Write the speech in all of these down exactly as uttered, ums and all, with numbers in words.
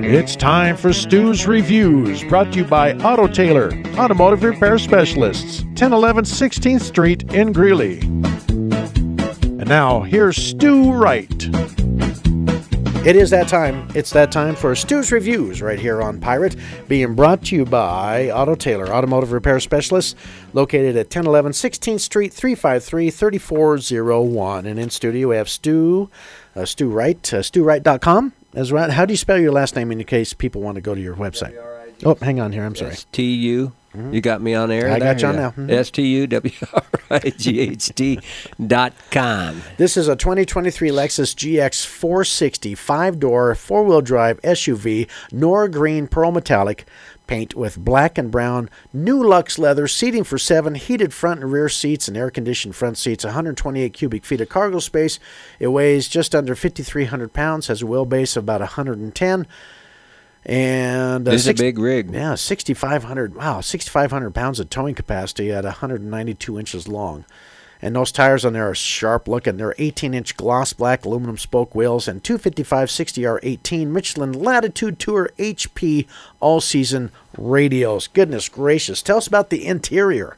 It's time for Stu's Reviews, brought to you by Auto Tailor, Automotive Repair Specialists, ten eleven sixteenth Street in Greeley. And now, here's Stu Wright. It is that time. It's that time for Stu's Reviews right here on Pirate, being brought to you by Auto Tailor, Automotive Repair Specialists, located at ten eleven sixteenth Street, three five three, three four zero one. And in studio, we have Stu, uh, Stu Wright, uh, stu wright dot com. As right. How do you spell your last name in case people want to go to your website? Oh, hang on here. I'm sorry. S T U. Mm-hmm. You got me on air? I there? got you on now. Mm-hmm. S T U W R I G H T dot com. This is a twenty twenty-three Lexus G X four sixty five-door, four-wheel drive S U V, Nora Green Pearl Metallic, paint with black and brown, new Lux leather, seating for seven, heated front and rear seats, and air-conditioned front seats, one hundred twenty-eight cubic feet of cargo space. It weighs just under fifty-three hundred pounds, has a wheelbase of about one hundred ten. And uh, this is six, a big rig. Yeah, sixty-five hundred. Wow, sixty-five hundred pounds of towing capacity at one hundred ninety-two inches long. And those tires on there are sharp looking. They're eighteen inch gloss black aluminum spoke wheels and two fifty-five sixty R eighteen Michelin Latitude Tour H P all season radios. Goodness gracious! Tell us about the interior.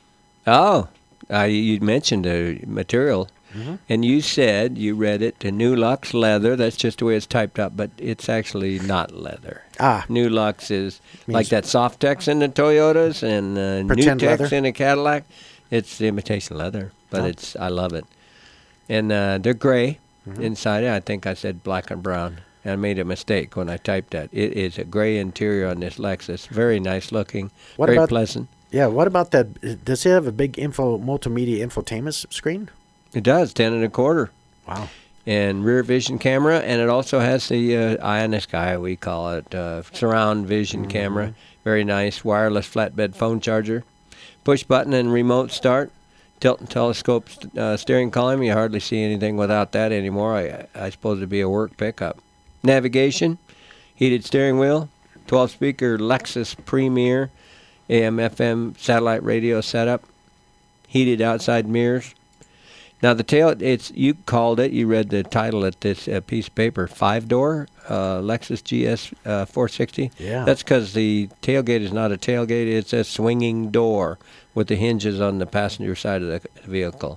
Oh, uh, you mentioned the material. Mm-hmm. And you said, you read it, the New Lux leather. That's just the way it's typed up, but it's actually not leather. Ah. New Lux is like that Softex in the Toyotas and uh, New Tex in a Cadillac. It's imitation leather, but oh. it's I love it. And uh, they're gray mm-hmm. inside. I think I said black and brown. I made a mistake when I typed that. It is a gray interior on this Lexus. Very nice looking, what very about, pleasant. Yeah, what about that? Does it have a big info multimedia infotainment screen? It does, ten and a quarter. Wow. And rear vision camera, and it also has the uh, eye in the sky, we call it, uh, surround vision mm-hmm. camera. Very nice, wireless flatbed phone charger. Push button and remote start. Tilt and telescope uh, steering column. You hardly see anything without that anymore. I, I suppose it'd be a work pickup. Navigation, heated steering wheel, twelve speaker Lexus Premier A M F M satellite radio setup, heated outside mirrors. Now, the tail, it's you called it, you read the title at this uh, piece of paper, five-door uh, Lexus G S uh, four sixty. Yeah. That's because the tailgate is not a tailgate, it's a swinging door with the hinges on the passenger side of the vehicle.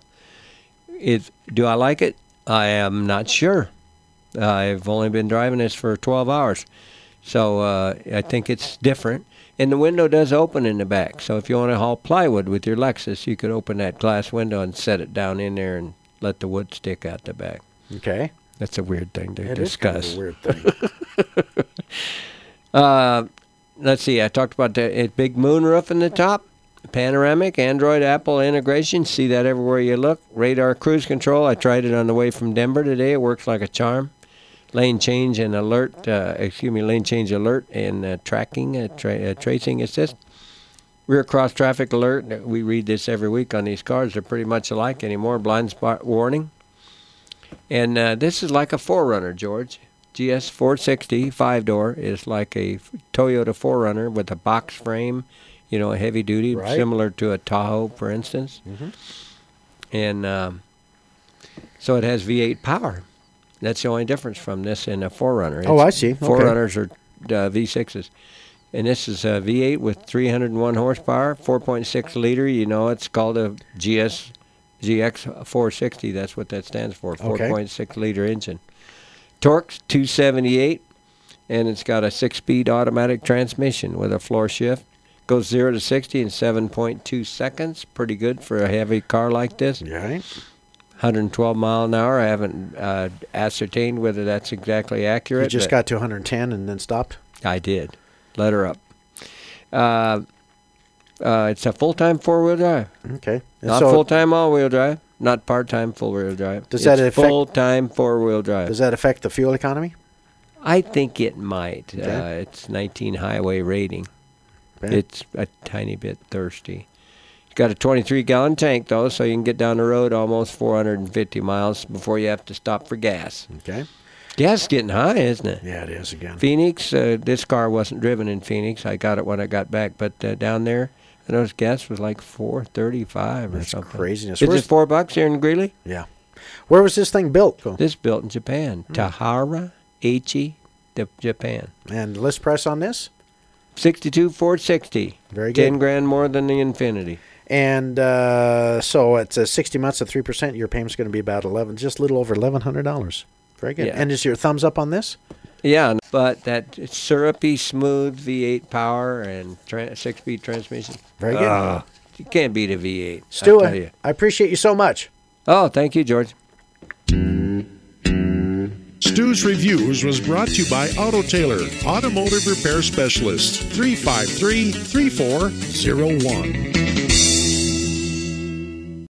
It, do I like it? I am not sure. I've only been driving this for twelve hours, so uh, I think it's different. And the window does open in the back, so if you want to haul plywood with your Lexus, you could open that glass window and set it down in there and let the wood stick out the back. Okay. That's a weird thing to it discuss. Is kind of a weird thing. uh, let's see, I talked about the big moonroof in the top, panoramic, Android, Apple integration, see that everywhere you look. Radar cruise control, I tried it on the way from Denver today, it works like a charm. Lane change and alert, uh, excuse me, lane change alert and uh, tracking, uh, tra- uh, tracing assist. Rear cross traffic alert. We read this every week on these cars. They're pretty much alike anymore. Blind spot warning. And uh, this is like a four runner, George. G S four sixty five-door is like a Toyota four runner with a box frame, you know, a heavy duty, right. similar to a Tahoe, for instance. Mm-hmm. And um, so it has V eight power. That's the only difference from this and a four runner. Oh, I see. Okay. four runners are uh, V sixes. And this is a V eight with three hundred one horsepower, four point six liter. You know, it's called a G S G X four sixty. That's what that stands for, four point six okay. liter engine. Torque's two seventy-eight, and it's got a six-speed automatic transmission with a floor shift. Goes zero to sixty in seven point two seconds. Pretty good for a heavy car like this. Right. one hundred twelve mile an hour. I haven't uh, ascertained whether that's exactly accurate. You just got to one hundred ten and then stopped? I did. Let her up. Uh, uh, it's a full-time four-wheel drive. Okay. And Not so full-time all-wheel drive. Not part-time full-wheel drive. Does it's that affect full-time four-wheel drive. Does that affect the fuel economy? I think it might. Okay. Uh, it's nineteen highway rating. Okay. It's a tiny bit thirsty. It's got a twenty-three gallon tank, though, so you can get down the road almost four hundred fifty miles before you have to stop for gas. Okay. Gas is getting high, isn't it? Yeah, it is again. Phoenix, uh, this car wasn't driven in Phoenix. I got it when I got back, but uh, down there, I noticed gas was like four thirty-five or That's something. Craziness. Is Where's it four bucks here in Greeley? Yeah. Where was this thing built? Cool. This built in Japan. Hmm. Tahara Aichi to Japan. And list price on this? sixty-two four sixty. Very good. ten grand more than the Infinity. And uh, so it's uh, sixty months at three percent. Your payment's going to be about eleven, just a little over eleven hundred dollars. Very good. Yeah. And is your thumbs up on this? Yeah, but that syrupy, smooth V eight power and tra- six-speed transmission. Very good. Uh, you can't beat a V eight. Stu, I tell you. I appreciate you so much. Oh, thank you, George. Stu's Reviews was brought to you by Auto Tailor, Automotive Repair Specialists, three five three, three four zero one.